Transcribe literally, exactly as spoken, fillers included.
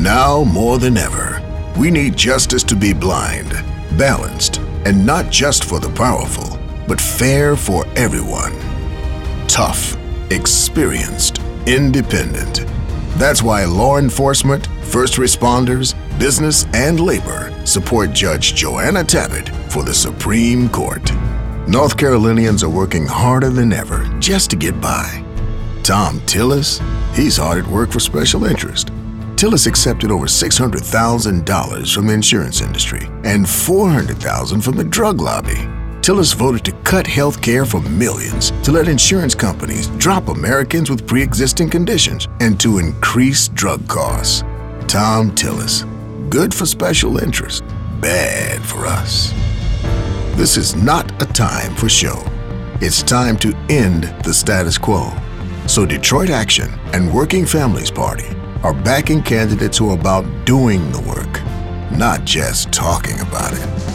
Now more than ever, we need justice to be blind, balanced, and not just for the powerful, but fair for everyone. Tough, experienced, independent. That's why law enforcement, first responders, business, and labor support Judge Joanna Tabbitt for the Supreme Court. North Carolinians are working harder than ever just to get by. Tom Tillis, he's hard at work for special interest. Tillis accepted over six hundred thousand dollars from the insurance industry and four hundred thousand dollars from the drug lobby. Tillis voted to cut health care for millions, to let insurance companies drop Americans with pre-existing conditions, and to increase drug costs. Tom Tillis, good for special interest, bad for us. This is not a time for show. It's time to end the status quo. So Detroit Action and Working Families Party are backing candidates who are about doing the work, not just talking about it.